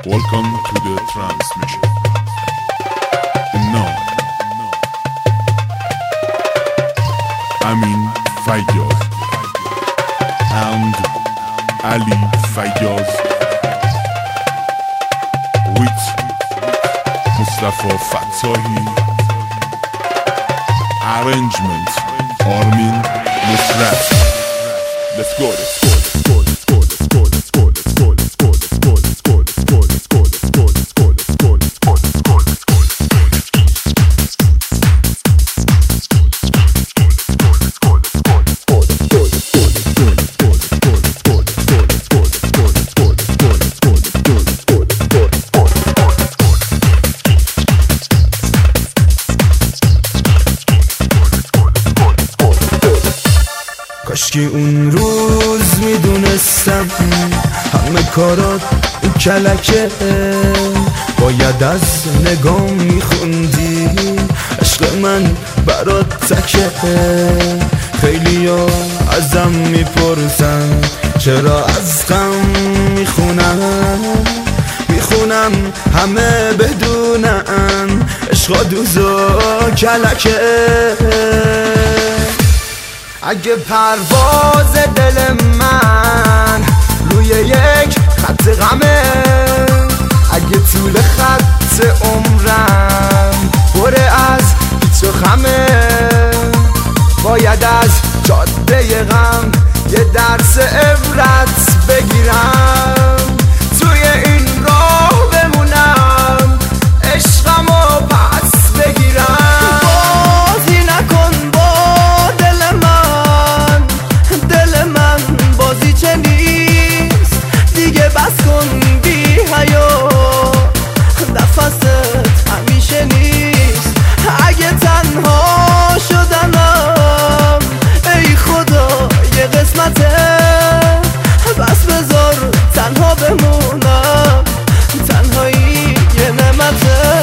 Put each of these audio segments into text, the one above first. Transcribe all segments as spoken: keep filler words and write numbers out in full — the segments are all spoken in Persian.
Welcome to the transmission. And now, Amin Faiyaz and Ali Faiyaz with Mustafa Fatsahi. Arrangement Armin Nusrat. Let's go, let's go, let's go, let's go, let's go, let's go, let's go, let's go, let's go, let's go, let's go, let's go, let's go, let's go, let's go, let's go, let's go, let's go. کاشکی اون روز میدونستم همه کارات کلکه، باید از نگام میخوندی عشق من برات تکه. خیلی ها ازم میپرسن چرا از غم میخونم، میخونم همه بدونن عشقا دوز و کلکه. اگه پرواز دل من روی یک خط غمه، اگه طول خط عمرم پر از پیچ و خمه، باید از جاده غم یه درس عبرت بگیرم، توی این راه بمونم عشقمو پس بگیرم. بازی نکن با دل من، دل من بازی چه نیست دیگه، بس کن بی حیا، نفست همیشه نیست. اگه تنها شدنم ای خدا یه قسمته، بس بذار تنها بمونم، تنهایی یه نعمته.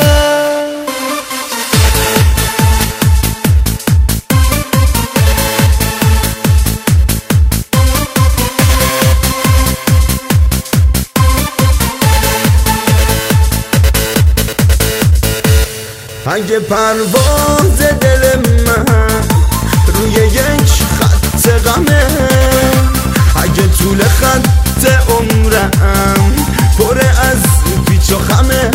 اگه پرواز دل من روی یک خط غمه، اگه طول خط عمرم پر از پیچ و خمه،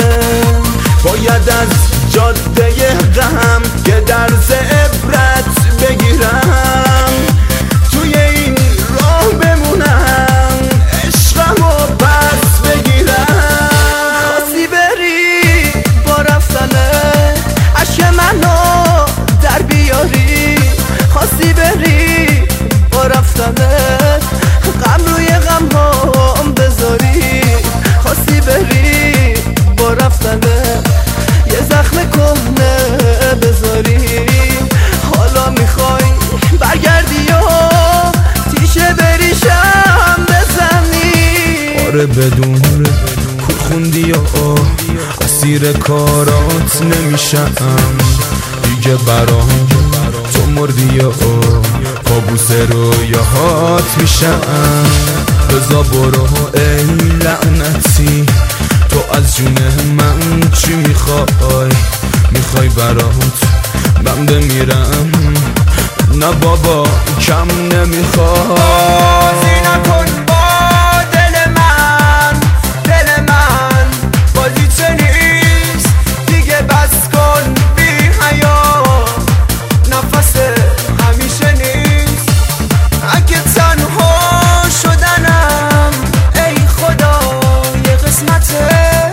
باید از جاده غم که درس عبرت بگیرم، توی این راه بمونم عشقمو پس بگیرم. خواستی بری با رفتنه عشق منو در بیاری، خواستی بری با رفتنه غم روی غم هم بذاری، خواستی بری با رفتنه یه زخم کهنه بذاری، حالا میخوای برگردی و تیشه بریشم بزنی. آره بدون کور خوندی و اسیر کارات نمیشم دیگه، برام تو مردی و کابوس رویاهات میشم. رضا برو ای لعنتی، تو از جون من چی میخوای؟ میخوای برات من بمیرم؟ نه بابا کم نمیخوای. بازی نکن با دل من، دل من بازی چه نیست دیگه، بس کن بی حیا، نفس همیشه نیست. اگه تنها شدنم ای خدا یه قسمته،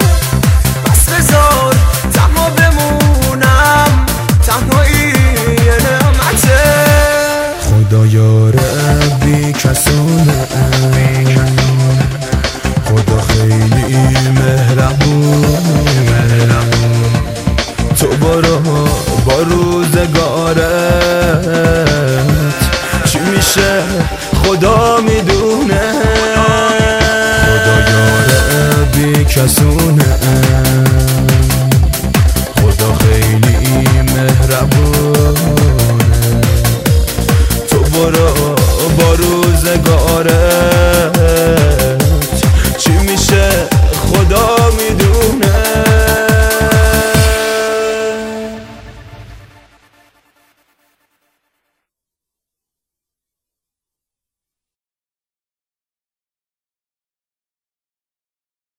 بس بذار تنها بمونم، تنهایی یه نعمته. خدا یاره بی کسونه، خدا خیلی مهربون، تو برو با روزگارت چی میشه خدا میدونه. خدا یاره بی کسونه، خدا خیلی مهربونه، تو برو با روزگارت